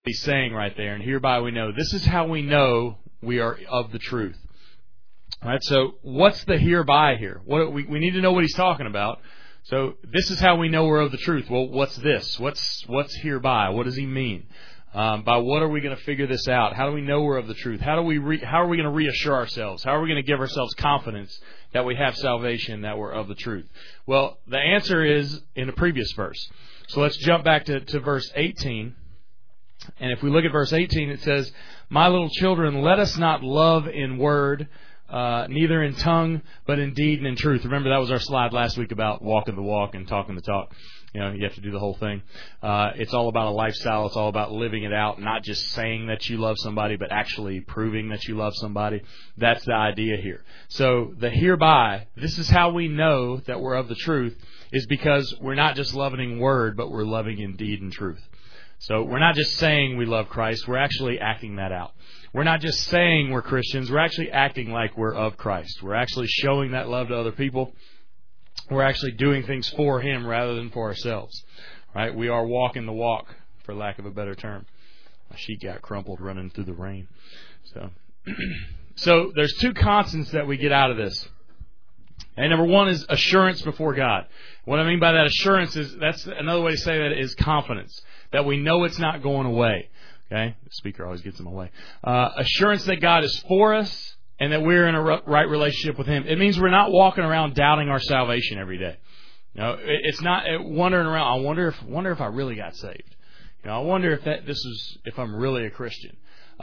he's saying right there, and hereby we know. This is how we know we are of the truth. All right, so what's the hereby here? We need to know what he's talking about. So this is how we know we're of the truth. Well, what's this? What's hereby? What does he mean? By what are we going to figure this out? How do we know we're of the truth? How are we going to reassure ourselves? How are we going to give ourselves confidence that we have salvation, that we're of the truth? Well, the answer is in the previous verse. So let's jump back to verse 18. And if we look at verse 18, it says, "My little children, let us not love in word, neither in tongue, but in deed and in truth." Remember, that was our slide last week about walking the walk and talking the talk. You know, you have to do the whole thing. It's all about a lifestyle. It's all about living it out, not just saying that you love somebody, but actually proving that you love somebody. That's the idea here. So the hereby, this is how we know that we're of the truth, is because we're not just loving in word, but we're loving in deed and truth. So we're not just saying we love Christ, we're actually acting that out. We're not just saying we're Christians, we're actually acting like we're of Christ. We're actually showing that love to other people. We're actually doing things for Him rather than for ourselves. Right? We are walking the walk, for lack of a better term. My sheet got crumpled running through the rain. So there's two constants that we get out of this. And number one is assurance before God. What I mean by that assurance is, that's another way to say that is confidence. That we know it's not going away. Okay? The speaker always gets in my way. Assurance that God is for us and that we're in a right relationship with Him. It means we're not walking around doubting our salvation every day. You know, it's not wandering around. I wonder if I really got saved. You know, I wonder if I'm really a Christian.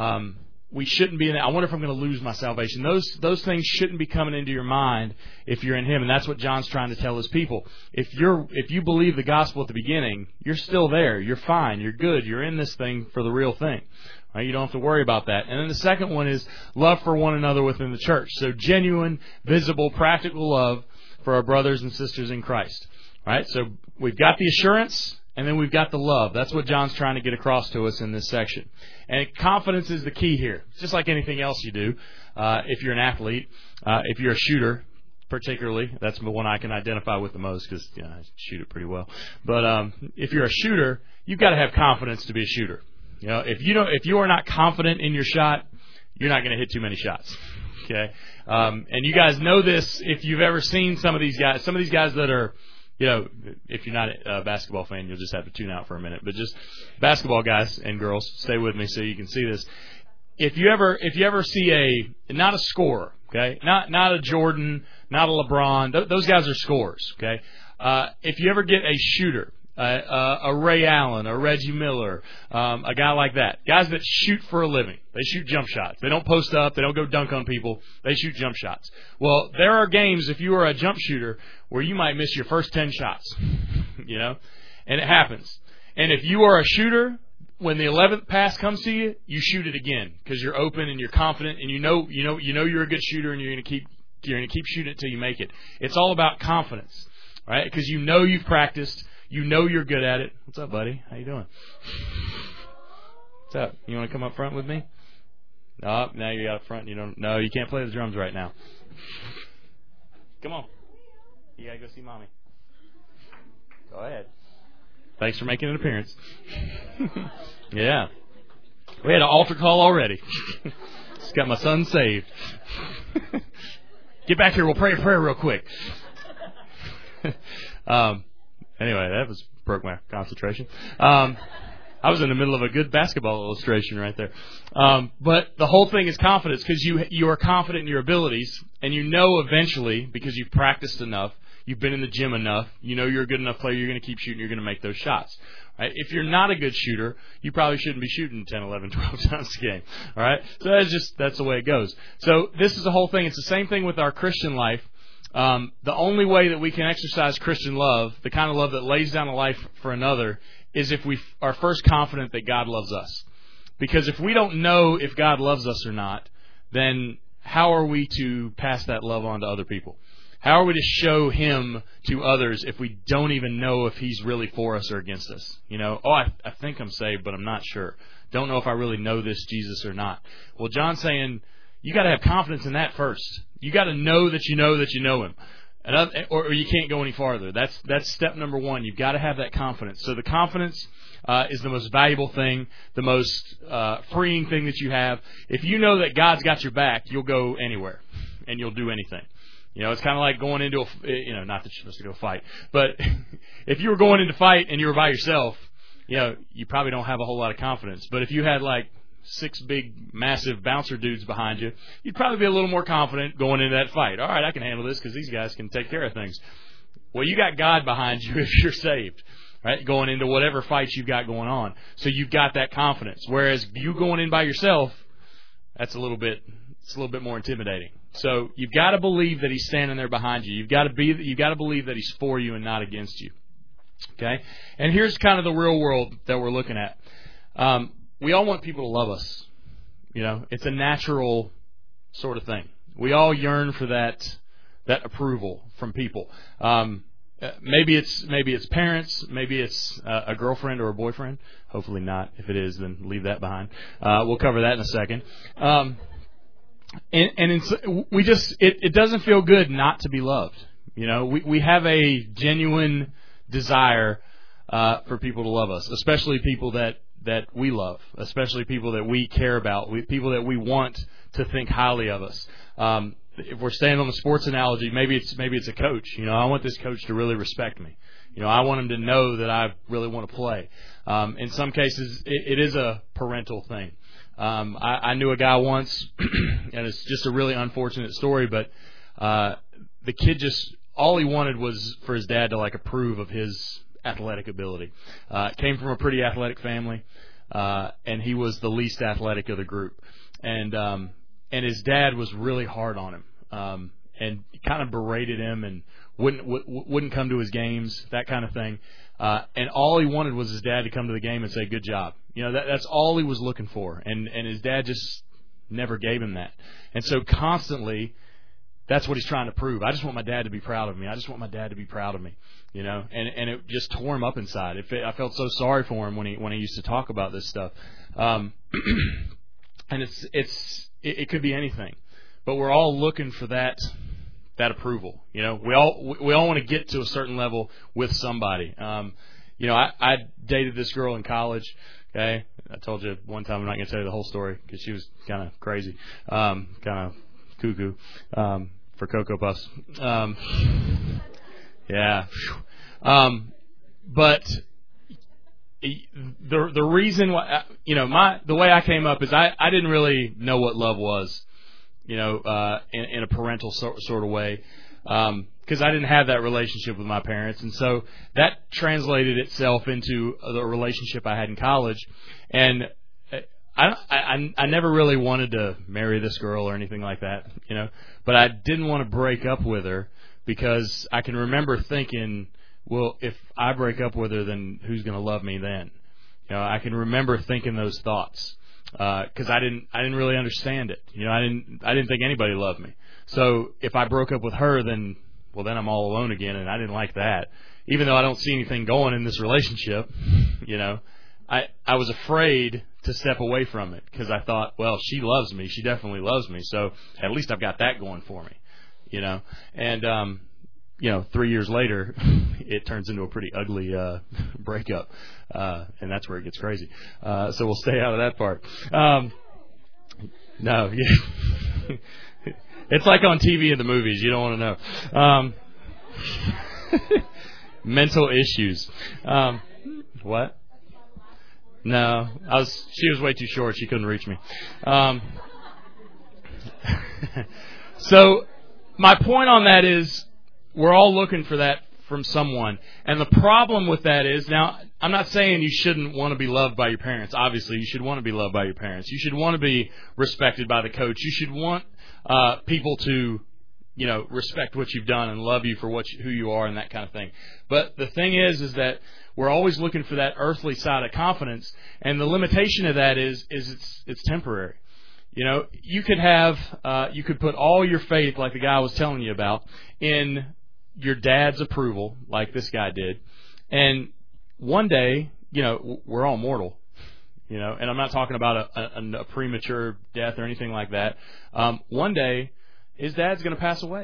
We shouldn't be in that. I wonder if I'm going to lose my salvation. Those things shouldn't be coming into your mind if you're in Him, and that's what John's trying to tell his people. If you believe the gospel at the beginning, you're still there. You're fine. You're good. You're in this thing for the real thing. Right? You don't have to worry about that. And then the second one is love for one another within the church. So genuine, visible, practical love for our brothers and sisters in Christ. Right? So we've got the assurance. And then we've got the love. That's what John's trying to get across to us in this section. And confidence is the key here. Just like anything else you do. If you're an athlete, if you're a shooter, particularly, that's the one I can identify with the most because I shoot it pretty well. But if you're a shooter, you've got to have confidence to be a shooter. You know, if you are not confident in your shot, you're not going to hit too many shots. Okay, and you guys know this if you've ever seen some of these guys. Some of these guys that are, you know, if you're not a basketball fan, you'll just have to tune out for a minute. But just basketball guys and girls, stay with me so you can see this. If you ever see not a scorer, okay, not a Jordan, not a LeBron, those guys are scorers, okay. If you ever get a shooter, a Ray Allen, a Reggie Miller, a guy like that, guys that shoot for a living, they shoot jump shots. They don't post up, they don't go dunk on people, they shoot jump shots. Well, there are games, if you are a jump shooter, where you might miss your first 10 shots, you know, and it happens. And if you are a shooter, when the 11th pass comes to you, you shoot it again because you're open and you're confident and you know you're a good shooter and you're going to keep shooting it till you make it. It's all about confidence, right? Because you know you've practiced. You know you're good at it. What's up, buddy? How you doing? What's up? You want to come up front with me? No, now you got up front. No, you can't play the drums right now. Come on. You got to go see Mommy. Go ahead. Thanks for making an appearance. Yeah. We had an altar call already. Just got my son saved. Get back here. We'll pray a prayer real quick. Anyway, that broke my concentration. I was in the middle of a good basketball illustration right there. But the whole thing is confidence because you are confident in your abilities and you know eventually because you've practiced enough, you've been in the gym enough, you know you're a good enough player, you're going to keep shooting, you're going to make those shots. Right? If you're not a good shooter, you probably shouldn't be shooting 10, 11, 12 times a game. All right? So that's the way it goes. So this is the whole thing. It's the same thing with our Christian life. The only way that we can exercise Christian love, the kind of love that lays down a life for another, is if we are first confident that God loves us. Because if we don't know if God loves us or not, then how are we to pass that love on to other people? How are we to show Him to others if we don't even know if He's really for us or against us? You know, I think I'm saved, but I'm not sure. Don't know if I really know this Jesus or not. Well, John's saying you got to have confidence in that first. You got to know that you know Him. or you can't go any farther. That's step number one. You've got to have that confidence. So the confidence is the most valuable thing, the most freeing thing that you have. If you know that God's got your back, you'll go anywhere, and you'll do anything. It's kind of like going into not that you're supposed to go fight, but if you were going into fight and you were by yourself, you probably don't have a whole lot of confidence. But if you had like 6 big, massive bouncer dudes behind you, you'd probably be a little more confident going into that fight. All right, I can handle this because these guys can take care of things. Well, you got God behind you if you're saved, right? Going into whatever fights you've got going on. So you've got that confidence. Whereas you going in by yourself, it's a little bit more intimidating. So you've got to believe that He's standing there behind you. You've got to believe that He's for you and not against you. Okay? And here's kind of the real world that we're looking at. We all want people to love us. It's a natural sort of thing. We all yearn for that approval from people. Maybe it's parents. Maybe it's a girlfriend or a boyfriend. Hopefully not. If it is, then leave that behind. We'll cover that in a second. It doesn't feel good not to be loved. We have a genuine desire for people to love us, especially people that we love, especially people that we care about, people that we want to think highly of us. If we're staying on the sports analogy, maybe it's a coach. I want this coach to really respect me. I want him to know that I really want to play. In some cases, it is a parental thing. I knew a guy once, and it's just a really unfortunate story, but the kid all he wanted was for his dad to approve of his athletic ability. Came from a pretty athletic family, and he was the least athletic of the group. And his dad was really hard on him, and kind of berated him and wouldn't come to his games, that kind of thing. And all he wanted was his dad to come to the game and say, "Good job." That's all he was looking for. And his dad just never gave him that. And so constantly, that's what he's trying to prove. I just want my dad to be proud of me. I just want my dad to be proud of me. And it just tore him up inside. I felt so sorry for him when he used to talk about this stuff. And it could be anything, but we're all looking for that approval. We all want to get to a certain level with somebody. I dated this girl in college. Okay, I told you one time I'm not going to tell you the whole story because she was kind of crazy, kind of cuckoo for Cocoa Puffs. Yeah. But the reason why, the way I came up is I didn't really know what love was, in a parental sort of way, because I didn't have that relationship with my parents. And so that translated itself into the relationship I had in college. And I never really wanted to marry this girl or anything like that, but I didn't want to break up with her because I can remember thinking, well, if I break up with her, then who's going to love me then? I can remember thinking those thoughts because I didn't really understand it. I didn't think anybody loved me. So if I broke up with her, then I'm all alone again, and I didn't like that. Even though I don't see anything going in this relationship, I was afraid to step away from it because I thought, well, she loves me. She definitely loves me. So at least I've got that going for me, And 3 years later, it turns into a pretty ugly breakup, and that's where it gets crazy. So we'll stay out of that part. No, yeah. It's like on TV in the movies. You don't want to know. Mental issues. What? No, she was way too short. She couldn't reach me. So my point on that is we're all looking for that from someone. And the problem with that is, now, I'm not saying you shouldn't want to be loved by your parents. Obviously, you should want to be loved by your parents. You should want to be respected by the coach. You should want people to, respect what you've done and love you for who you are and that kind of thing. But the thing is that we're always looking for that earthly side of confidence, and the limitation of that is it's temporary. You could put all your faith, like the guy I was telling you about, in your dad's approval, like this guy did, and one day, we're all mortal, and I'm not talking about a premature death or anything like that. One day, his dad's going to pass away,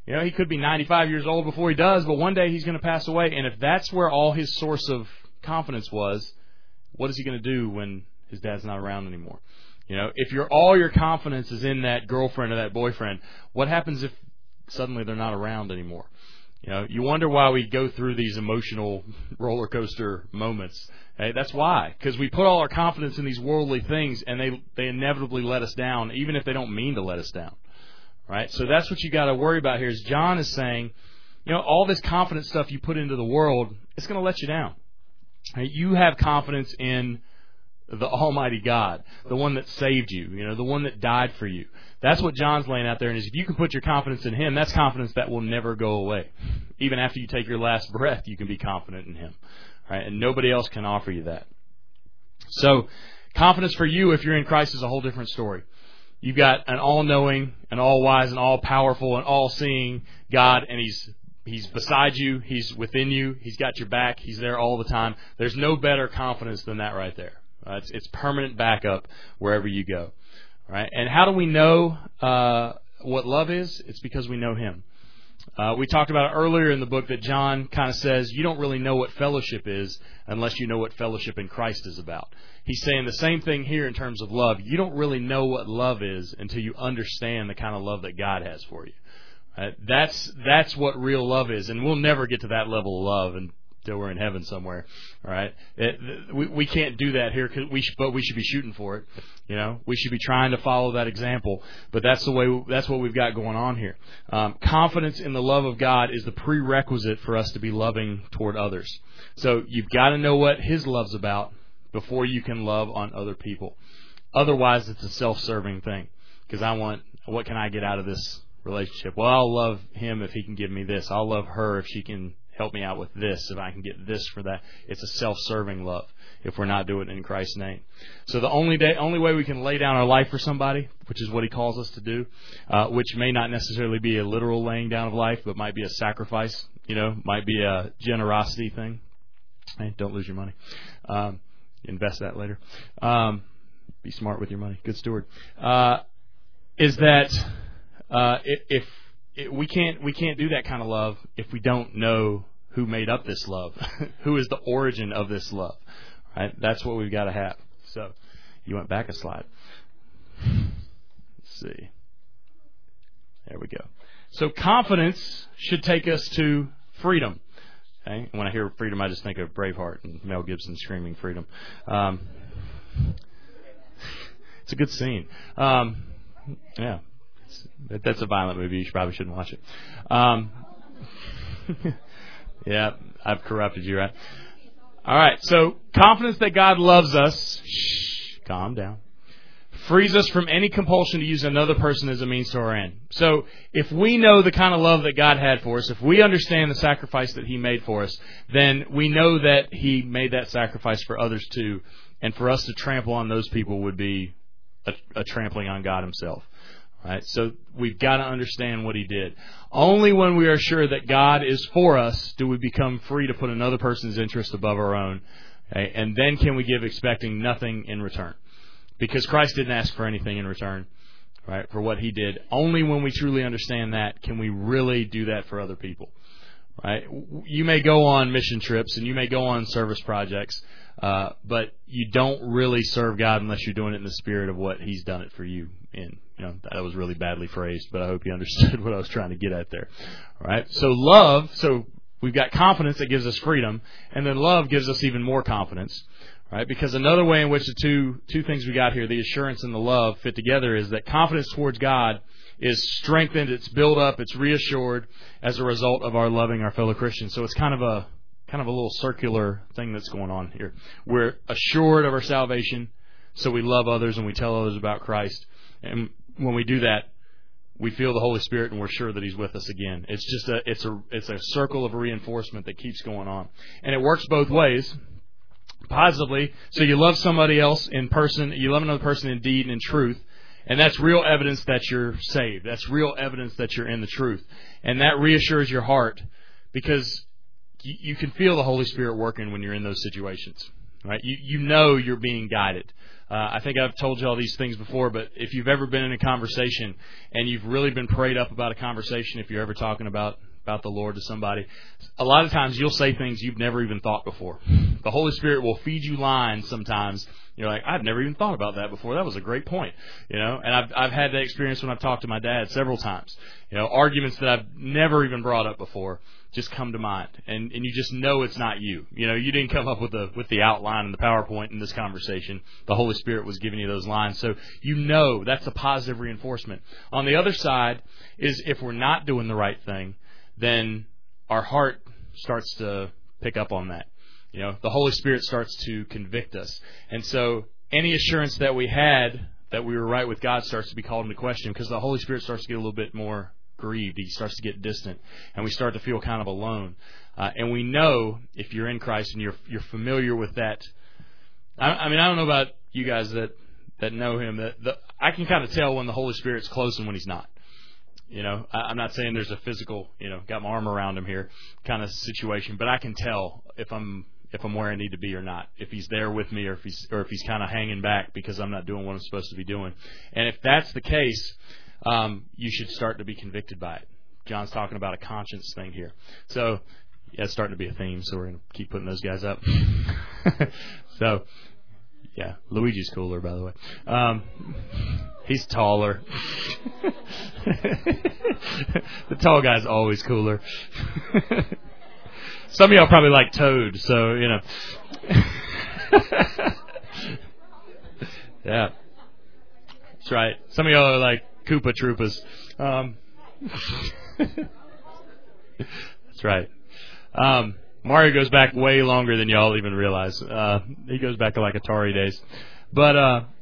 You know, he could be 95 years old before he does, but one day he's going to pass away. And if that's where all his source of confidence was, what is he going to do when his dad's not around anymore? You know, if all your confidence is in that girlfriend or that boyfriend, what happens if suddenly they're not around anymore? You know, you wonder why we go through these emotional roller coaster moments. Hey, that's why, because we put all our confidence in these worldly things, and they inevitably let us down, even if they don't mean to let us down. Right? So that's what you got to worry about here. Is John is saying, you know, all this confident stuff you put into the world, it's going to let you down. Right? You have confidence in the Almighty God, the one that saved you, you know, the one that died for you. That's what John's laying out there. And if you can put your confidence in Him, that's confidence that will never go away. Even after you take your last breath, you can be confident in Him. Right? And nobody else can offer you that. So confidence for you, if you're in Christ, is a whole different story. You've got an all-knowing, an all-wise, and all-powerful, and all-seeing God, and He's beside you. He's within you. He's got your back. He's there all the time. There's no better confidence than that right there. It's permanent backup wherever you go. Right? And how do we know what love is? It's because we know Him. We talked about it earlier in the book that John kind of says you don't really know what fellowship is unless you know what fellowship in Christ is about. He's saying the same thing here in terms of love. You don't really know what love is until you understand the kind of love that God has for you. That's what real love is, and we'll never get to that level of love until we're in heaven somewhere. All right, we can't do that here, but we should be shooting for it. You know, we should be trying to follow that example. But that's what we've got going on here. Confidence in the love of God is the prerequisite for us to be loving toward others. So you've got to know what His love's about before you can love on other people. Otherwise, it's a self-serving thing. Because what can I get out of this relationship? Well, I'll love him if he can give me this. I'll love her if she can help me out with this, if I can get this for that. It's a self-serving love if we're not doing it in Christ's name. So the only way we can lay down our life for somebody, which is what He calls us to do, which may not necessarily be a literal laying down of life, but might be a sacrifice, you know, might be a generosity thing. Hey, don't lose your money. Invest that later. Be smart with your money. Good steward. Is that if we can't do that kind of love if we don't know who made up this love, who is the origin of this love. Right? That's what we've got to have. So you went back a slide. Let's see. There we go. So confidence should take us to freedom. Okay? When I hear freedom, I just think of Braveheart and Mel Gibson screaming freedom. It's a good scene. Yeah. That's a violent movie. You probably shouldn't watch it. Yeah, I've corrupted you, right? All right, so confidence that God loves us, calm down, frees us from any compulsion to use another person as a means to our end. So if we know the kind of love that God had for us, if we understand the sacrifice that He made for us, then we know that He made that sacrifice for others too. And for us to trample on those people would be a trampling on God Himself. Right? So we've got to understand what He did. Only when we are sure that God is for us do we become free to put another person's interest above our own. Okay? And then can we give expecting nothing in return. Because Christ didn't ask for anything in return, right, for what He did. Only when we truly understand that can we really do that for other people. Right? You may go on mission trips and you may go on service projects, but you don't really serve God unless you're doing it in the spirit of what He's done it for you in. You know, that was really badly phrased, but I hope you understood what I was trying to get at there. All right? So we've got confidence that gives us freedom, and then love gives us even more confidence. Right? Because another way in which the two things we got here, the assurance and the love, fit together is that confidence towards God is strengthened, it's built up, it's reassured as a result of our loving our fellow Christians. So it's kind of a little circular thing that's going on here. We're assured of our salvation, so we love others and we tell others about Christ. And when we do that, we feel the Holy Spirit and we're sure that He's with us again. It's just it's a circle of reinforcement that keeps going on. And it works both ways. Positively, so you love somebody else in person, you love another person in deed and in truth, and that's real evidence that you're saved. That's real evidence that you're in the truth. And that reassures your heart because you can feel the Holy Spirit working when you're in those situations. Right? You know you're being guided. I think I've told you all these things before, but if you've ever been in a conversation and you've really been prayed up about a conversation, if you're ever talking about the Lord to somebody, a lot of times you'll say things you've never even thought before. The Holy Spirit will feed you lines sometimes. You're like, I've never even thought about that before. That was a great point. And I've had that experience when I've talked to my dad several times. Arguments that I've never even brought up before just come to mind. And you just know it's not you. You didn't come up with the outline and the PowerPoint in this conversation. The Holy Spirit was giving you those lines. So that's a positive reinforcement. On the other side is if we're not doing the right thing, then our heart starts to pick up on that. The Holy Spirit starts to convict us. And so any assurance that we had that we were right with God starts to be called into question because the Holy Spirit starts to get a little bit more grieved. He starts to get distant. And we start to feel kind of alone. And we know if you're in Christ and you're familiar with that. I don't know about you guys that know Him. I can kind of tell when the Holy Spirit's close and when He's not. I'm not saying there's a physical, got my arm around Him here kind of situation, but I can tell if I'm where I need to be or not, if He's there with me or if he's kind of hanging back because I'm not doing what I'm supposed to be doing. And if that's the case, you should start to be convicted by it. John's talking about a conscience thing here. So, it's starting to be a theme, so we're going to keep putting those guys up. So, yeah, Luigi's cooler, by the way. He's taller. The tall guy's always cooler. Some of y'all probably like Toad, so, Yeah. That's right. Some of y'all are like Koopa Troopas. That's right. Mario goes back way longer than y'all even realize. He goes back to like Atari days. But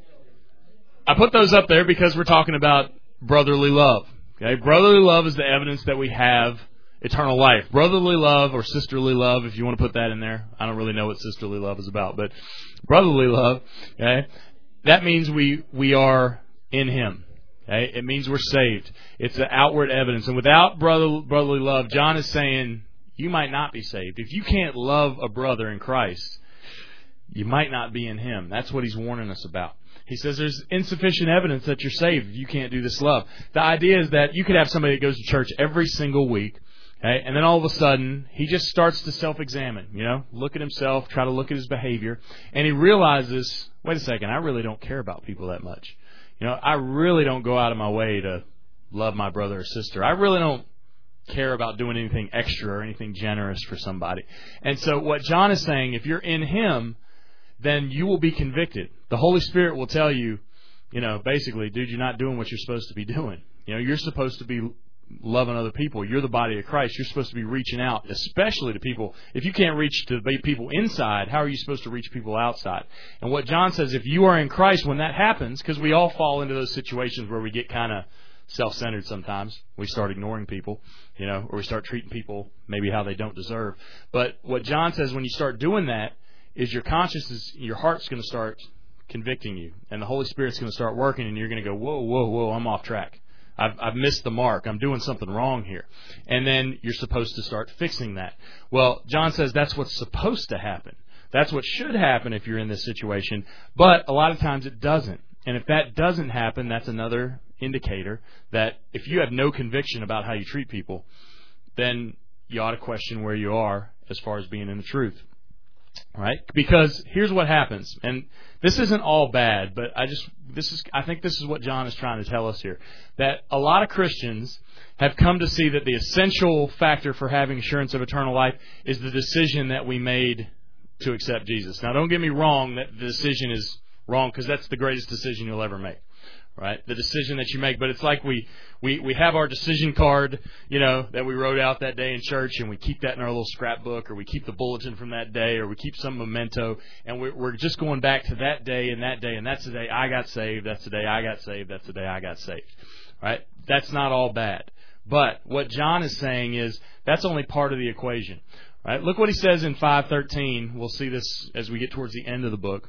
I put those up there because we're talking about brotherly love. Okay, brotherly love is the evidence that we have eternal life. Brotherly love or sisterly love, if you want to put that in there. I don't really know what sisterly love is about, but brotherly love, okay, that means we are in Him. Okay? It means we're saved. It's the outward evidence. And without brotherly love, John is saying you might not be saved. If you can't love a brother in Christ, you might not be in Him. That's what he's warning us about. He says there's insufficient evidence that you're saved if you can't do this love. The idea is that you could have somebody that goes to church every single week, okay, and then all of a sudden he just starts to self-examine, look at himself, try to look at his behavior, and he realizes, wait a second, I really don't care about people that much. I really don't go out of my way to love my brother or sister. I really don't care about doing anything extra or anything generous for somebody. And so what John is saying, if you're in Him, then you will be convicted. The Holy Spirit will tell you, basically, dude, you're not doing what you're supposed to be doing. You're supposed to be loving other people. You're the body of Christ. You're supposed to be reaching out, especially to people. If you can't reach to people inside, how are you supposed to reach people outside? And what John says, if you are in Christ, when that happens, because we all fall into those situations where we get kind of self-centered sometimes. We start ignoring people, or we start treating people maybe how they don't deserve. But what John says, when you start doing that, is your conscience, your heart's going to start convicting you, and the Holy Spirit's going to start working, and you're going to go, whoa, I'm off track. I've missed the mark. I'm doing something wrong here. And then you're supposed to start fixing that. Well, John says that's what's supposed to happen. That's what should happen if you're in this situation, but a lot of times it doesn't. And if that doesn't happen, that's another indicator that if you have no conviction about how you treat people, then you ought to question where you are as far as being in the truth. Right? Because here's what happens, and this isn't all bad, but I think this is what John is trying to tell us here, that a lot of Christians have come to see that the essential factor for having assurance of eternal life is the decision that we made to accept Jesus. Now, don't get me wrong that the decision is wrong, because that's the greatest decision you'll ever make. Right? The decision that you make. But it's like we have our decision card, that we wrote out that day in church, and we keep that in our little scrapbook, or we keep the bulletin from that day, or we keep some memento, and we're just going back to that day, and that's the day I got saved, that's the day I got saved, that's the day I got saved. Right? That's not all bad. But what John is saying is that's only part of the equation. Right? Look what he says in 5:13. We'll see this as we get towards the end of the book.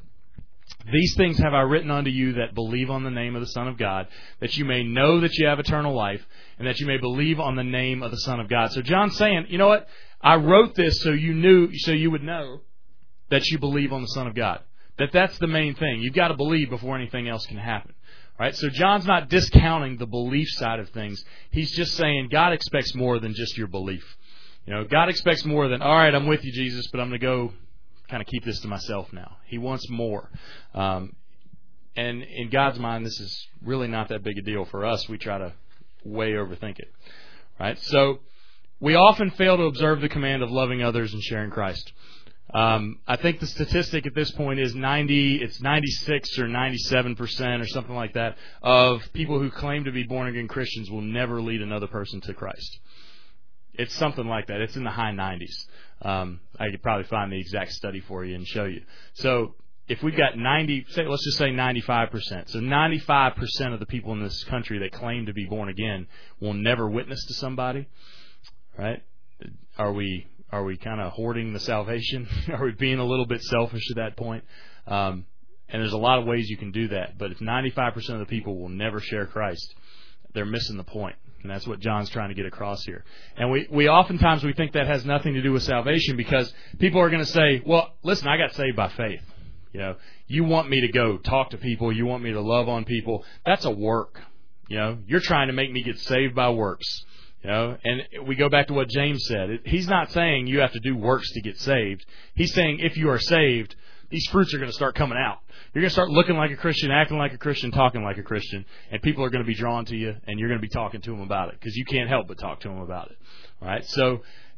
These things have I written unto you that believe on the name of the Son of God, that you may know that you have eternal life, and that you may believe on the name of the Son of God. So John's saying, you know what? I wrote this so you would know that you believe on the Son of God. That's the main thing. You've got to believe before anything else can happen. Right? So John's not discounting the belief side of things. He's just saying God expects more than just your belief. God expects more than, all right, I'm with you, Jesus, but I'm going to go kind of keep this to myself now. He wants more. And in God's mind, this is really not that big a deal. For us, we try to way overthink it. Right? So we often fail to observe the command of loving others and sharing Christ. I think the statistic at this point is 96 or 97% or something like that of people who claim to be born-again Christians will never lead another person to Christ. It's something like that. It's in the high 90s. I could probably find the exact study for you and show you. So if we've got let's just say 95%. So 95% of the people in this country that claim to be born again will never witness to somebody, right? Are we kind of hoarding the salvation? Are we being a little bit selfish at that point? And there's a lot of ways you can do that. But if 95% of the people will never share Christ, they're missing the point. And that's what John's trying to get across here. And we oftentimes we think that has nothing to do with salvation because people are going to say, well, listen, I got saved by faith. You want me to go talk to people. You want me to love on people. That's a work. You're trying to make me get saved by works. And we go back to what James said. He's not saying you have to do works to get saved. He's saying if you are saved, these fruits are going to start coming out. You're going to start looking like a Christian, acting like a Christian, talking like a Christian, and people are going to be drawn to you, and you're going to be talking to them about it because you can't help but talk to them about it. All right? So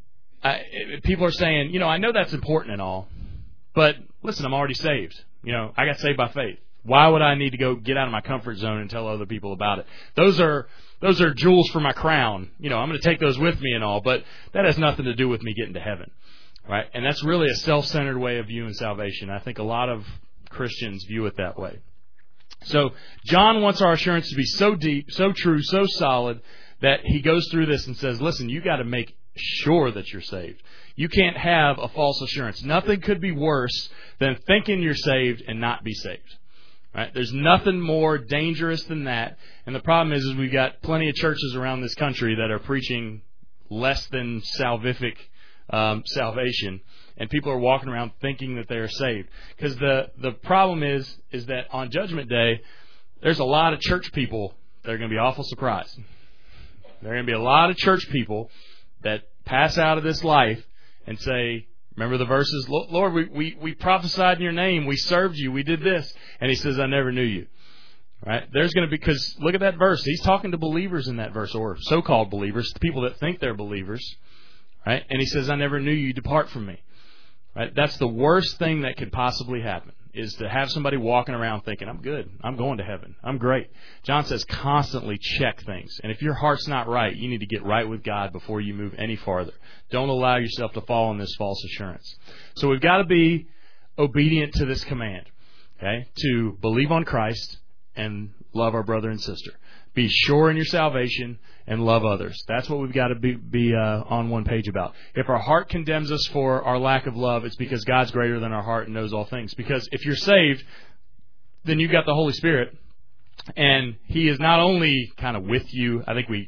people are saying, I know that's important and all, but listen, I'm already saved. I got saved by faith. Why would I need to go get out of my comfort zone and tell other people about it? Those are jewels for my crown. I'm going to take those with me and all, but that has nothing to do with me getting to heaven. Right? And that's really a self-centered way of viewing salvation. I think a lot of Christians view it that way. So John wants our assurance to be so deep, so true, so solid that he goes through this and says, listen, you got to make sure that you're saved. You can't have a false assurance. Nothing could be worse than thinking you're saved and not be saved. Right? There's nothing more dangerous than that. And the problem is we've got plenty of churches around this country that are preaching less than salvific salvation, and people are walking around thinking that they are saved. Because the problem is that on Judgment Day, there's a lot of church people that are going to be awful surprised. There are going to be a lot of church people that pass out of this life and say, remember the verses, Lord, we prophesied in your name, we served you, we did this. And he says, I never knew you. Right? There's going to be, because look at that verse. He's talking to believers in that verse, or so-called believers, people that think they're believers. Right? And he says, I never knew you, depart from me. Right? That's the worst thing that could possibly happen, is to have somebody walking around thinking, I'm good, I'm going to heaven, I'm great. John says constantly check things. And if your heart's not right, you need to get right with God before you move any farther. Don't allow yourself to fall in this false assurance. So we've got to be obedient to this command, okay, to believe on Christ and love our brother and sister. Be sure in your salvation and love others. That's what we've got to be on one page about. If our heart condemns us for our lack of love, it's because God's greater than our heart and knows all things. Because if you're saved, then you've got the Holy Spirit, and He is not only kind of with you. I think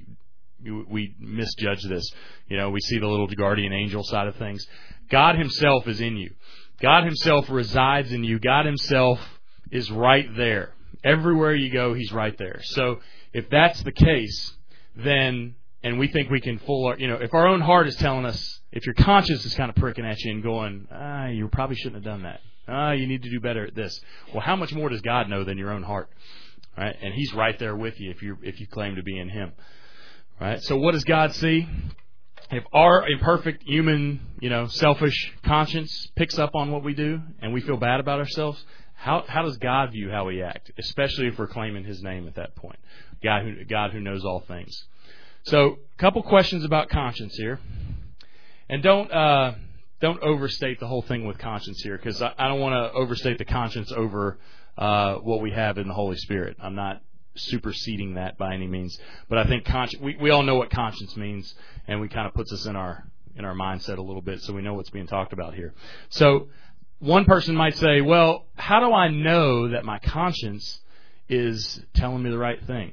we misjudge this. We see the little guardian angel side of things. God Himself is in you. God Himself resides in you. God Himself is right there. Everywhere you go, He's right there. So if that's the case, then, and we think we can if our own heart is telling us, if your conscience is kind of pricking at you and going, you probably shouldn't have done that. You need to do better at this. Well, how much more does God know than your own heart? Right? And He's right there with you if you claim to be in Him. Right? So what does God see? If our imperfect human, selfish conscience picks up on what we do and we feel bad about ourselves, how does God view how we act, especially if we're claiming His name at that point? God who knows all things. So, a couple questions about conscience here, and don't overstate the whole thing with conscience here, because I don't want to overstate the conscience over what we have in the Holy Spirit. I'm not superseding that by any means, but I think we all know what conscience means, and we kind of puts us in our mindset a little bit, so we know what's being talked about here. So, one person might say, well, how do I know that my conscience is telling me the right thing?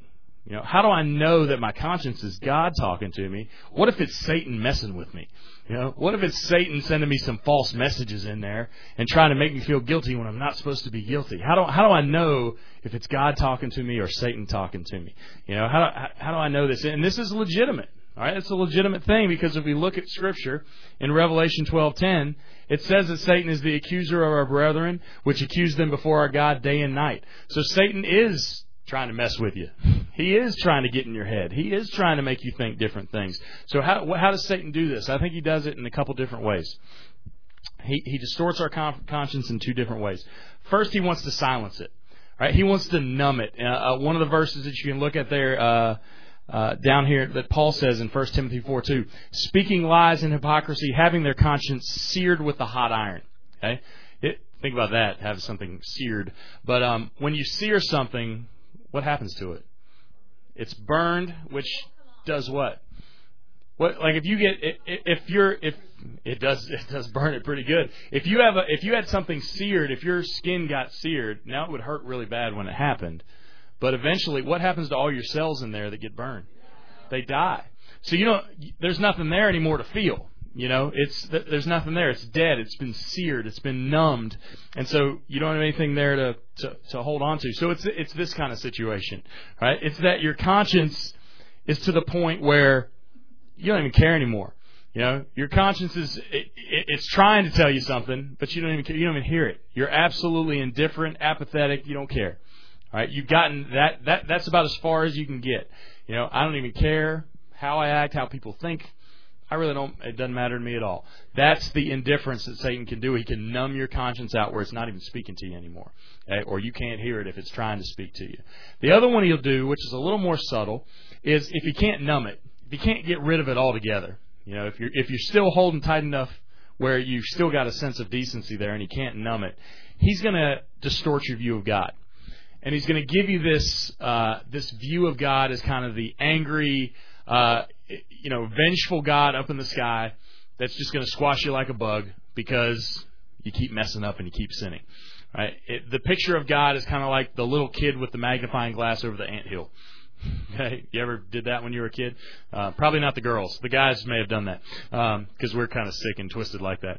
How do I know that my conscience is God talking to me? What if it's Satan messing with me? What if it's Satan sending me some false messages in there and trying to make me feel guilty when I'm not supposed to be guilty? How do I know if it's God talking to me or Satan talking to me? How do I know this? And this is legitimate. All right, it's a legitimate thing, because if we look at Scripture in Revelation 12:10, it says that Satan is the accuser of our brethren, which accuse them before our God day and night. So Satan is trying to mess with you. He is trying to get in your head. He is trying to make you think different things. So how does Satan do this? I think he does it in a couple different ways. He distorts our conscience in two different ways. First, he wants to silence it. Right? He wants to numb it. One of the verses that you can look at there down here that Paul says in 1 Timothy 4:2, speaking lies and hypocrisy, having their conscience seared with the hot iron. Okay, think about that, have something seared. But when you sear something, what happens to it? It's burned, which does what? Like if it does burn it pretty good. If you had something seared, if your skin got seared, now it would hurt really bad when it happened. But eventually, what happens to all your cells in there that get burned? They die. So there's nothing there anymore to feel. There's nothing there. It's dead. It's been seared. It's been numbed, and so you don't have anything there to hold on to. So it's this kind of situation, right? It's that your conscience is to the point where you don't even care anymore. Your conscience it's trying to tell you something, but you don't even care. You don't even hear it. You're absolutely indifferent, apathetic. You don't care. All right, you've gotten that's about as far as you can get. I don't even care how I act, how people think. I really don't. It doesn't matter to me at all. That's the indifference that Satan can do. He can numb your conscience out where it's not even speaking to you anymore, okay? Or you can't hear it if it's trying to speak to you. The other one he'll do, which is a little more subtle, is if he can't numb it, if he can't get rid of it altogether. If you're still holding tight enough where you've still got a sense of decency there, and he can't numb it, he's going to distort your view of God. And he's going to give you this view of God as kind of the angry, vengeful God up in the sky that's just going to squash you like a bug because you keep messing up and you keep sinning. Right? The picture of God is kind of like the little kid with the magnifying glass over the anthill. Okay, you ever did that when you were a kid? Probably not the girls. The guys may have done that because we're kind of sick and twisted like that.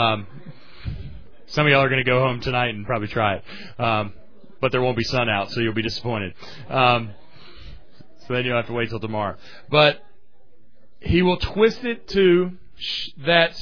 Some of y'all are going to go home tonight and probably try it. But there won't be sun out, so you'll be disappointed. So then you'll have to wait till tomorrow. But he will twist it to that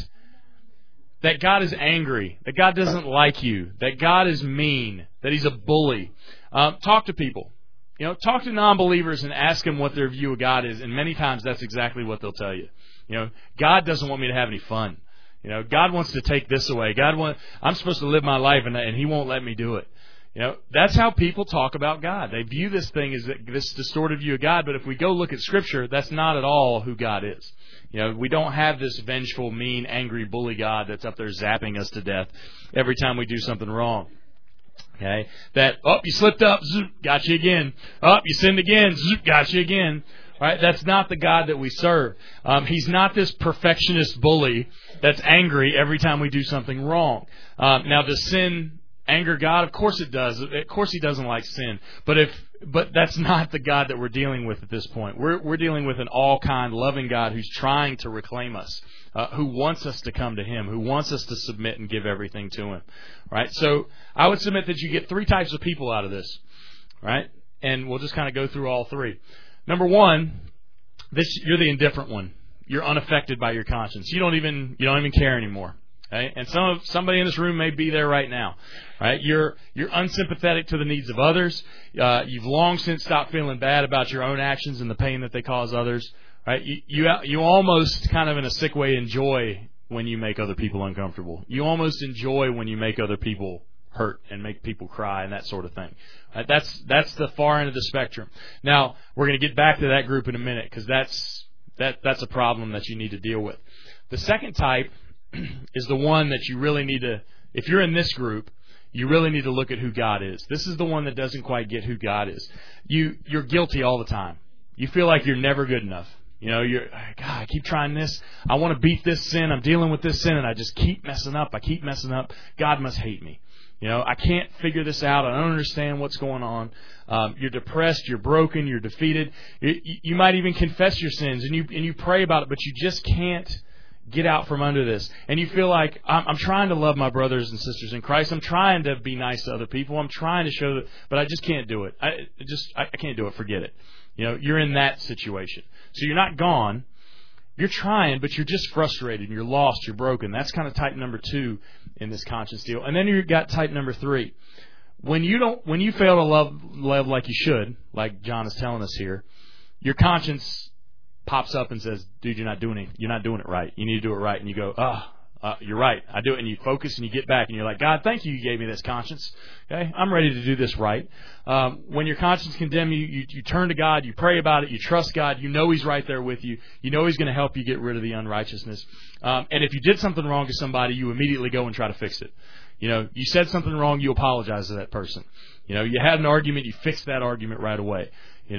God is angry, that God doesn't like you, that God is mean, that he's a bully. Talk to people. Talk to non-believers and ask them what their view of God is, and many times that's exactly what they'll tell you. God doesn't want me to have any fun. God wants to take this away. I'm supposed to live my life, and he won't let me do it. That's how people talk about God. They view this thing as this distorted view of God, but if we go look at Scripture, that's not at all who God is. We don't have this vengeful, mean, angry, bully God that's up there zapping us to death every time we do something wrong. Okay? You slipped up, zoop, got you again. You sinned again, zoop, got you again. Right? That's not the God that we serve. He's not this perfectionist bully that's angry every time we do something wrong. Now, does sin anger God? Of course it does. Of course he doesn't like sin. But that's not the God that we're dealing with at this point. We're dealing with an all-kind, loving God who's trying to reclaim us, who wants us to come to him, who wants us to submit and give everything to him. Right? So I would submit that you get three types of people out of this. Right? And we'll just kind of go through all three. Number one, you're the indifferent one. You're unaffected by your conscience. You don't even care anymore. Okay? And somebody in this room may be there right now. Right? You're unsympathetic to the needs of others. You've long since stopped feeling bad about your own actions and the pain that they cause others. Right? You almost kind of in a sick way enjoy when you make other people uncomfortable. You almost enjoy when you make other people hurt and make people cry and that sort of thing. Right? That's the far end of the spectrum. Now we're going to get back to that group in a minute because that's a problem that you need to deal with. The second type is the one that you really need to, if you're in this group, you really need to look at who God is. This is the one that doesn't quite get who God is. You're guilty all the time. You feel like you're never good enough. God, I keep trying this. I want to beat this sin. I'm dealing with this sin, and I just keep messing up. I keep messing up. God must hate me. I can't figure this out. I don't understand what's going on. You're depressed. You're broken. You're defeated. You might even confess your sins and you pray about it, but you just can't get out from under this. And you feel like, I'm trying to love my brothers and sisters in Christ. I'm trying to be nice to other people. I'm trying to show that, but I just can't do it. I can't do it. Forget it. You're in that situation. So you're not gone. You're trying, but you're just frustrated. And you're lost. You're broken. That's kind of type number 2 in this conscience deal. And then you've got type number 3. When you fail to love like you should, like John is telling us here, your conscience pops up and says, dude, you're not doing it right. You need to do it right. And you go, you're right. I do it. And you focus and you get back and you're like, God, thank you. You gave me this conscience. Okay. I'm ready to do this right. When your conscience condemns you, you turn to God, you pray about it, you trust God, you know He's right there with you. You know He's going to help you get rid of the unrighteousness. And if you did something wrong to somebody, you immediately go and try to fix it. You said something wrong, you apologize to that person. You had an argument, you fix that argument right away.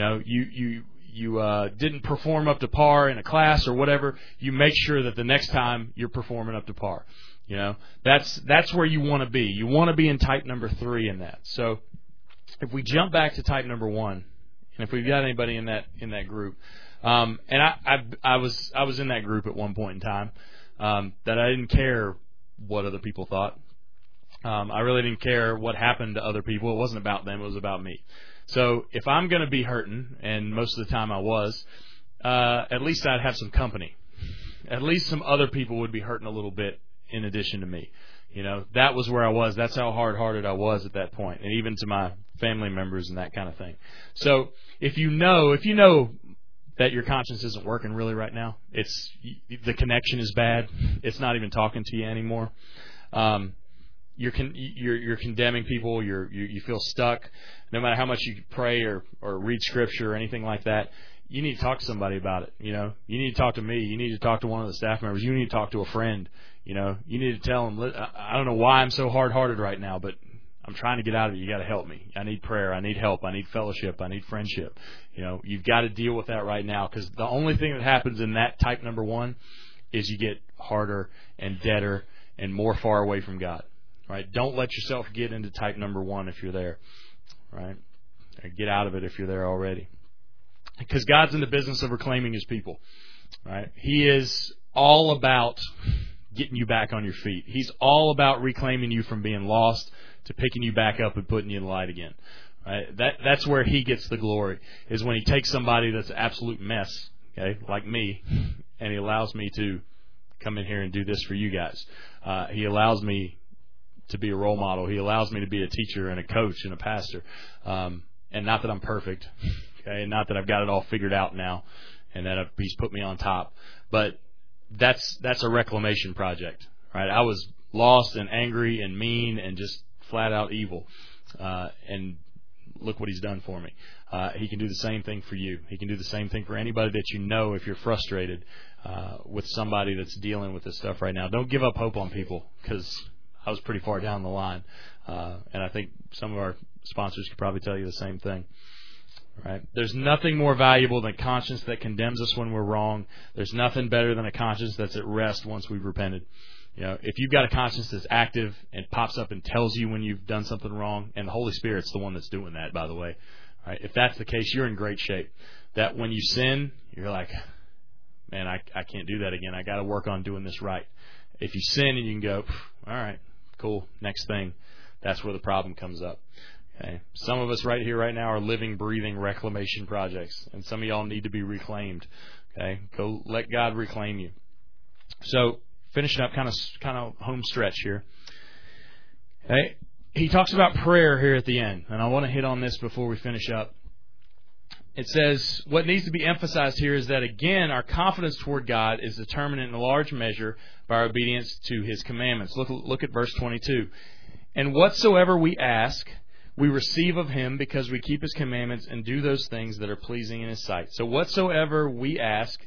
You didn't perform up to par in a class or whatever, you make sure that the next time you're performing up to par. That's where you want to be. You want to be in type number 3 in that. So if we jump back to type number 1, and if we've got anybody in that group, and I was in that group at one point in time, that I didn't care what other people thought. I really didn't care what happened to other people. It wasn't about them. It was about me. So if I'm going to be hurting, and most of the time I was, at least I'd have some company. At least some other people would be hurting a little bit in addition to me. That was where I was. That's how hard-hearted I was at that point, and even to my family members and that kind of thing. So if you know that your conscience isn't working really right now, the connection is bad. It's not even talking to you anymore. You're condemning people. You feel stuck. No matter how much you pray or read Scripture or anything like that, you need to talk to somebody about it. You need to talk to me. You need to talk to one of the staff members. You need to talk to a friend. You need to tell them, I don't know why I'm so hard-hearted right now, but I'm trying to get out of it. You got to help me. I need prayer. I need help. I need fellowship. I need friendship. You've got to deal with that right now, because the only thing that happens in that type number 1 is you get harder and deader and more far away from God. Right? Don't let yourself get into type number 1 if you're there. Right? Or get out of it if you're there already. Because God's in the business of reclaiming His people. Right? He is all about getting you back on your feet. He's all about reclaiming you from being lost to picking you back up and putting you in the light again. Right? That's where He gets the glory, is when He takes somebody that's an absolute mess, okay, like me, and He allows me to come in here and do this for you guys. He allows me to be a role model. He allows me to be a teacher and a coach and a pastor. And not that I'm perfect, okay, and not that I've got it all figured out now and that He's put me on top, but that's a reclamation project, right? I was lost and angry and mean and just flat out evil. And look what He's done for me. He can do the same thing for you. He can do the same thing for anybody that you know if you're frustrated with somebody that's dealing with this stuff right now. Don't give up hope on people, because I was pretty far down the line. And I think some of our sponsors could probably tell you the same thing. Right? There's nothing more valuable than conscience that condemns us when we're wrong. There's nothing better than a conscience that's at rest once we've repented. If you've got a conscience that's active and pops up and tells you when you've done something wrong, and the Holy Spirit's the one that's doing that, by the way. Right? If that's the case, you're in great shape. That when you sin, you're like, man, I can't do that again. I got to work on doing this right. If you sin and you can go, all right, cool, next thing, that's where the problem comes up. Okay. Some of us right here, right now, are living, breathing reclamation projects, and some of y'all need to be reclaimed. Okay, go let God reclaim you. So, finishing up, kind of home stretch here. Okay, he talks about prayer here at the end, and I want to hit on this before we finish up. It says what needs to be emphasized here is that, again, our confidence toward God is determined in a large measure by our obedience to His commandments. Look at verse 22. And whatsoever we ask, we receive of Him, because we keep His commandments and do those things that are pleasing in His sight. So whatsoever we ask,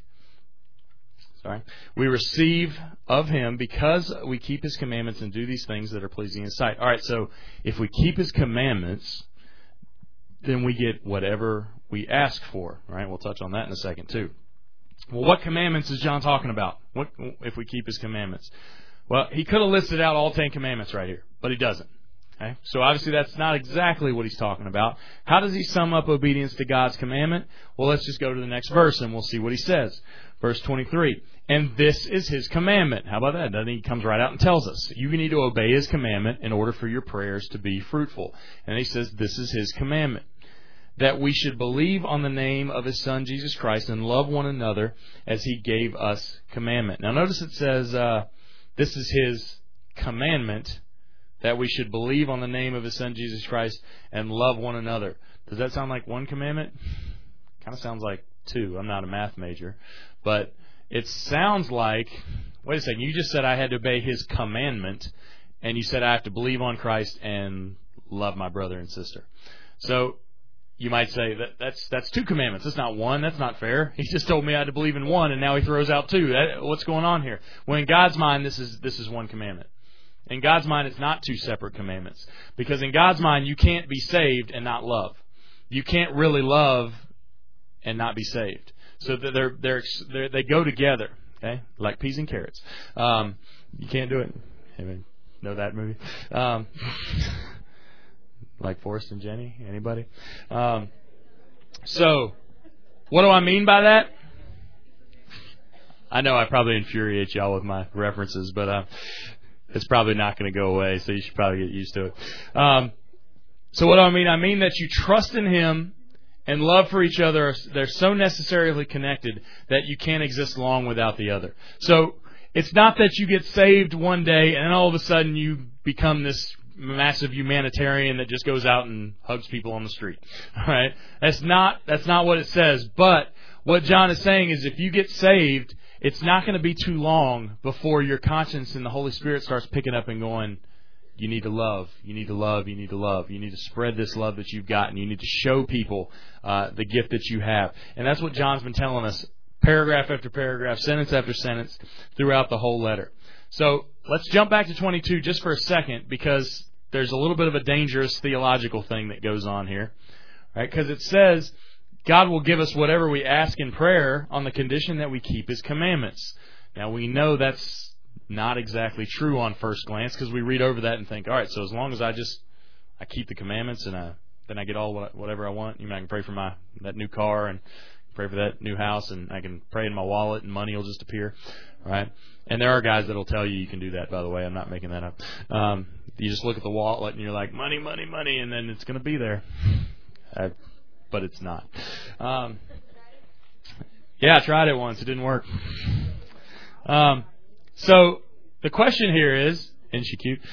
we receive of Him because we keep His commandments and do these things that are pleasing in His sight. All right, so if we keep His commandments, then we get whatever we ask for. All right, we'll touch on that in a second too. Well, what commandments is John talking about? What if we keep His commandments? Well, he could have listed out all 10 commandments right here, but he doesn't. Okay? So obviously that's not exactly what he's talking about. How does he sum up obedience to God's commandment? Well, let's just go to the next verse and we'll see what he says. Verse 23. And this is his commandment. How about that? Then he comes right out and tells us, you need to obey his commandment in order for your prayers to be fruitful. And he says, this is his commandment, that we should believe on the name of his Son, Jesus Christ, and love one another as he gave us commandment. Now notice it says, this is his commandment, that we should believe on the name of his Son, Jesus Christ, and love one another. Does that sound like one commandment? Kind of sounds like two. I'm not a math major. But it sounds like, wait a second, you just said I had to obey his commandment, and you said I have to believe on Christ and love my brother and sister. So you might say that's two commandments. That's not one. That's not fair. He just told me I had to believe in one, and now he throws out two. What's going on here? Well, in God's mind, this is one commandment. In God's mind, it's not two separate commandments. Because in God's mind, you can't be saved and not love. You can't really love and not be saved. So they go together, okay? Like peas and carrots. You can't do it. Anybody know that movie? Like Forrest and Jenny? Anybody? So, what do I mean by that? I know I probably infuriate y'all with my references, but it's probably not going to go away, so you should probably get used to it. So what do I mean? I mean that you trust in him and love for each other. They're so necessarily connected that you can't exist long without the other. So it's not that you get saved one day and all of a sudden you become this massive humanitarian that just goes out and hugs people on the street. All right? That's not what it says. But what John is saying is if you get saved, it's not going to be too long before your conscience and the Holy Spirit starts picking up and going, you need to love, you need to love, you need to love. You need to spread this love that you've got, and you need to show people the gift that you have. And that's what John's been telling us, paragraph after paragraph, sentence after sentence, throughout the whole letter. So let's jump back to 22 just for a second, because there's a little bit of a dangerous theological thing that goes on here. Right? Because it says, God will give us whatever we ask in prayer on the condition that we keep his commandments. Now, we know that's not exactly true on first glance, because we read over that and think, all right, so as long as I keep the commandments and then I get all whatever I want, I can pray for that new car and pray for that new house, and I can pray in my wallet and money will just appear, right? And there are guys that will tell you can do that, by the way. I'm not making that up. You just look at the wallet and you're like, money, money, money, and then it's going to be there. But it's not. Yeah, I tried it once. It didn't work. So the question here is, isn't she cute?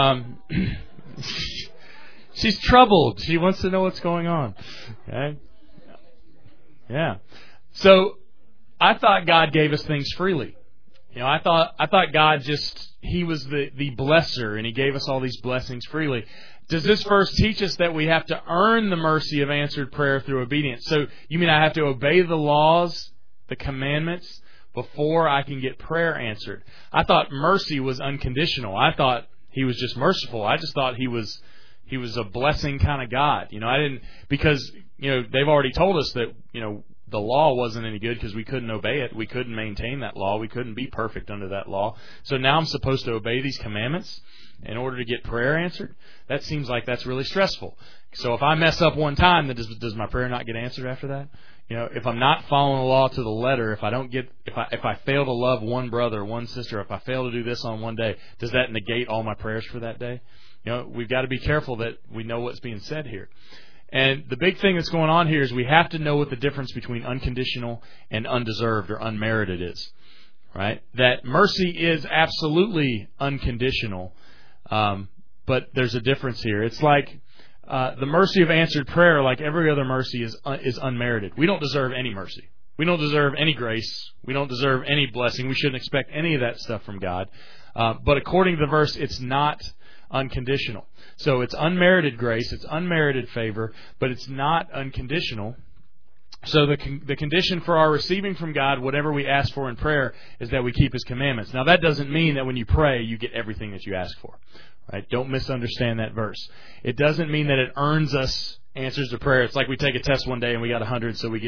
She's troubled. She wants to know what's going on. Okay? Yeah. So I thought God gave us things freely. I thought God he was the blesser, and he gave us all these blessings freely. Does this verse teach us that we have to earn the mercy of answered prayer through obedience? So you mean I have to obey the laws, the commandments, before I can get prayer answered? I thought mercy was unconditional. I thought he was just merciful. I just thought he was a blessing kind of God. I didn't, because they've already told us that the law wasn't any good because we couldn't obey it. We couldn't maintain that law. We couldn't be perfect under that law. So now I'm supposed to obey these commandments in order to get prayer answered? That seems like that's really stressful. So if I mess up one time, then does my prayer not get answered after that? If I'm not following the law to the letter, if I fail to love one brother, one sister, if I fail to do this on one day, does that negate all my prayers for that day? We've got to be careful that we know what's being said here. And the big thing that's going on here is we have to know what the difference between unconditional and undeserved or unmerited is. Right? That mercy is absolutely unconditional, but there's a difference here. It's like the mercy of answered prayer, like every other mercy, is unmerited. We don't deserve any mercy. We don't deserve any grace. We don't deserve any blessing. We shouldn't expect any of that stuff from God. But according to the verse, it's not unconditional. So it's unmerited grace, it's unmerited favor, but it's not unconditional. So the condition for our receiving from God whatever we ask for in prayer is that we keep his commandments. Now that doesn't mean that when you pray you get everything that you ask for. Right? Don't misunderstand that verse. It doesn't mean that it earns us answers to prayer. It's like we take a test one day and we got 100, so we get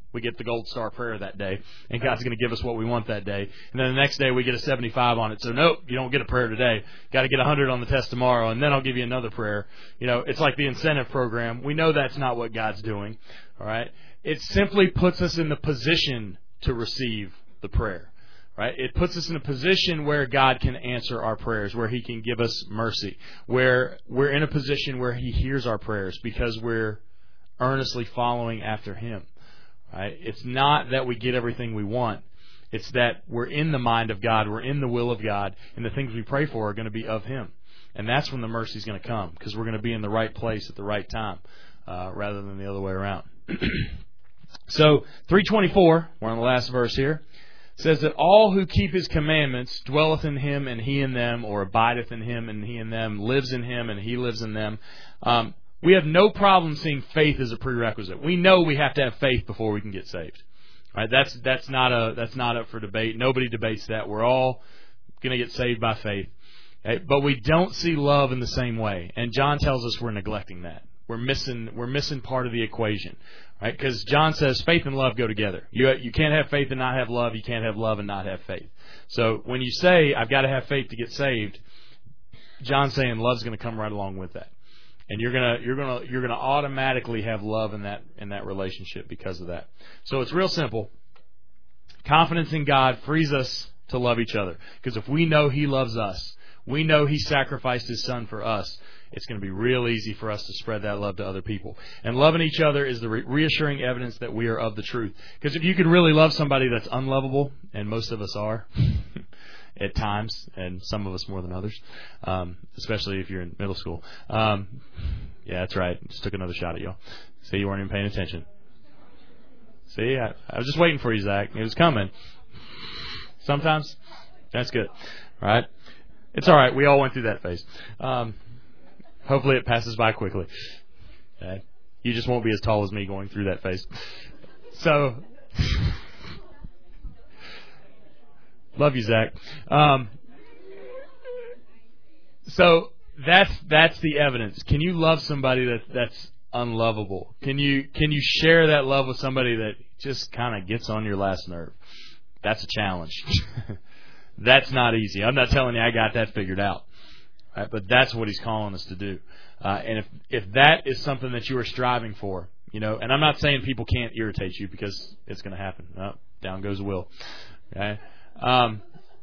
we get the gold star prayer that day, and God's going to give us what we want that day. And then the next day we get a 75 on it. So nope, you don't get a prayer today. Got to get 100 on the test tomorrow, and then I'll give you another prayer. It's like the incentive program. We know that's not what God's doing. All right? It simply puts us in the position to receive the prayer. Right? It puts us in a position where God can answer our prayers, where He can give us mercy, where we're in a position where He hears our prayers because we're earnestly following after Him. Right? It's not that we get everything we want. It's that we're in the mind of God, we're in the will of God, and the things we pray for are going to be of Him. And that's when the mercy is going to come, because we're going to be in the right place at the right time, rather than the other way around. So, 324, we're on the last verse here. Says that all who keep His commandments dwelleth in Him and He in them, or abideth in Him and He in them, lives in Him and He lives in them. We have no problem seeing faith as a prerequisite. We know we have to have faith before we can get saved. Right? That's not up for debate. Nobody debates that. We're all going to get saved by faith. Okay? But we don't see love in the same way. And John tells us we're neglecting that. We're missing part of the equation. Right? Because John says faith and love go together. You can't have faith and not have love. You can't have love and not have faith. So when you say I've got to have faith to get saved, John's saying love's going to come right along with that, and you're gonna automatically have love in that relationship because of that. So it's real simple. Confidence in God frees us to love each other, because if we know He loves us, we know He sacrificed His Son for us. It's going to be real easy for us to spread that love to other people. And loving each other is the reassuring evidence that we are of the truth. Because if you could really love somebody that's unlovable, and most of us are at times, and some of us more than others, especially if you're in middle school. Yeah, that's right. Just took another shot at y'all. See, you weren't even paying attention. See, I was just waiting for you, Zach. It was coming. Sometimes. That's good. All right? It's all right. We all went through that phase. Hopefully it passes by quickly. Okay. You just won't be as tall as me going through that phase. So, love you, Zach. So that's the evidence. Can you love somebody that's unlovable? Can you share that love with somebody that just kind of gets on your last nerve? That's a challenge. That's not easy. I'm not telling you I got that figured out. Right, but that's what He's calling us to do. And if that is something that you are striving for, and I'm not saying people can't irritate you, because it's going to happen. Oh, down goes the will. Okay? I'm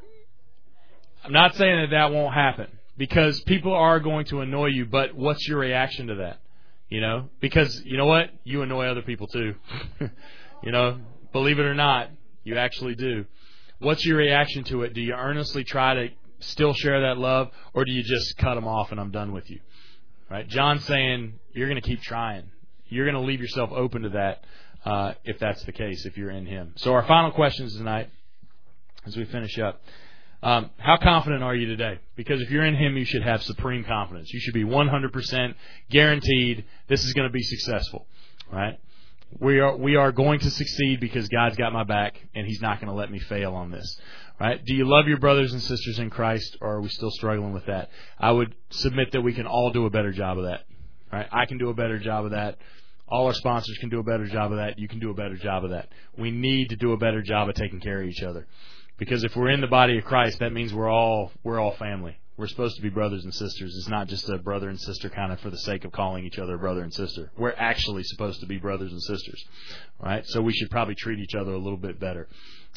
not saying that won't happen, because people are going to annoy you, but what's your reaction to that? Because you know what? You annoy other people too. Believe it or not, you actually do. What's your reaction to it? Do you earnestly try to still share that love, or do you just cut them off and I'm done with you? Right? John's saying you're going to keep trying. You're going to leave yourself open to that if that's the case, if you're in Him. So our final questions tonight, as we finish up. How confident are you today? Because if you're in Him, you should have supreme confidence. You should be 100% guaranteed this is going to be successful. Right? We are going to succeed because God's got my back, and He's not going to let me fail on this. Right? Do you love your brothers and sisters in Christ, or are we still struggling with that? I would submit that we can all do a better job of that. Right? I can do a better job of that. All our sponsors can do a better job of that. You can do a better job of that. We need to do a better job of taking care of each other. Because if we're in the body of Christ, that means we're all family. We're supposed to be brothers and sisters. It's not just a brother and sister kind of for the sake of calling each other brother and sister. We're actually supposed to be brothers and sisters. Right? So we should probably treat each other a little bit better.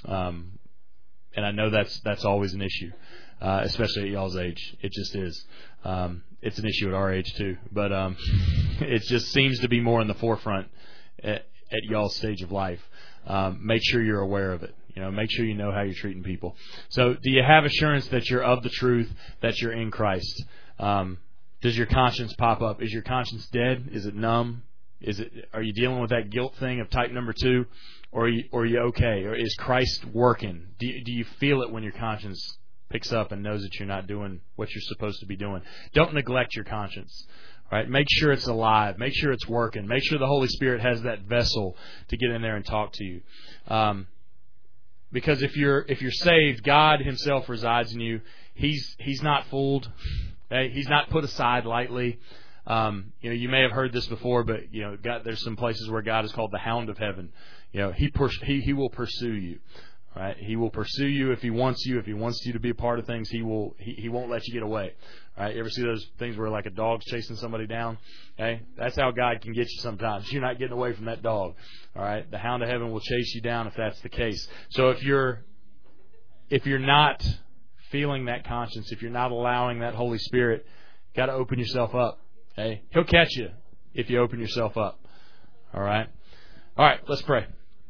And I know that's always an issue, especially at y'all's age. It just is. It's an issue at our age too, but it just seems to be more in the forefront at y'all's stage of life. Make sure you're aware of it. Make sure you know how you're treating people. So, do you have assurance that you're of the truth, that you're in Christ? Does your conscience pop up? Is your conscience dead? Is it numb? Are you dealing with that guilt thing of type number 2? Or are you okay? Or is Christ working? Do you feel it when your conscience picks up and knows that you're not doing what you're supposed to be doing? Don't neglect your conscience. Right? Make sure it's alive. Make sure it's working. Make sure the Holy Spirit has that vessel to get in there and talk to you. Because if you're saved, God Himself resides in you. He's not fooled. Okay? He's not put aside lightly. You may have heard this before, but God, there's some places where God is called the Hound of Heaven. He will pursue you. Right? He will pursue you if He wants you. If He wants you to be a part of things, He won't let you get away. Right? You ever see those things where like a dog's chasing somebody down? Okay? That's how God can get you sometimes. You're not getting away from that dog. All right? The Hound of Heaven will chase you down if that's the case. So if you're not feeling that conscience, if you're not allowing that Holy Spirit, got to open yourself up. Okay? He'll catch you if you open yourself up. All right? All right, let's pray.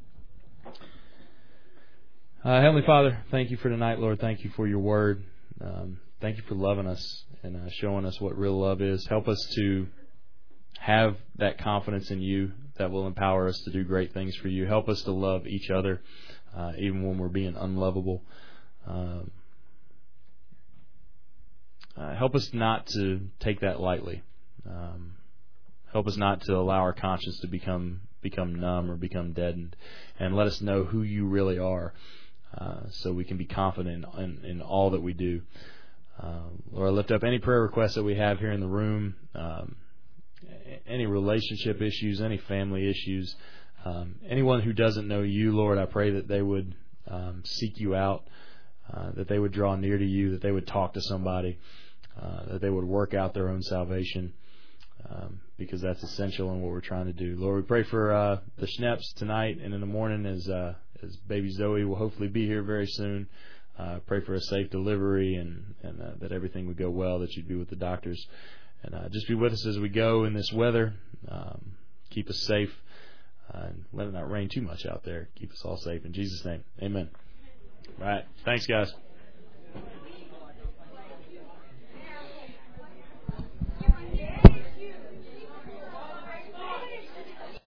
Heavenly Father, thank you for tonight, Lord. Thank you for your word. Thank you for loving us and showing us what real love is. Help us to have that confidence in you that will empower us to do great things for you. Help us to love each other, even when we're being unlovable. Help us not to take that lightly. Help us not to allow our conscience to become numb or become deadened, and let us know who you really are, so we can be confident in all that we do. Lord, I lift up any prayer requests that we have here in the room, any relationship issues, any family issues, anyone who doesn't know you, Lord, I pray that they would seek you out, that they would draw near to you, that they would talk to somebody, that they would work out their own salvation, because that's essential in what we're trying to do. Lord, we pray for the Schneps tonight and in the morning as baby Zoe will hopefully be here very soon. Pray for a safe delivery and that everything would go well, that you'd be with the doctors. And just be with us as we go in this weather. Keep us safe. And let it not rain too much out there. Keep us all safe. In Jesus' name, amen. All right. Thanks, guys.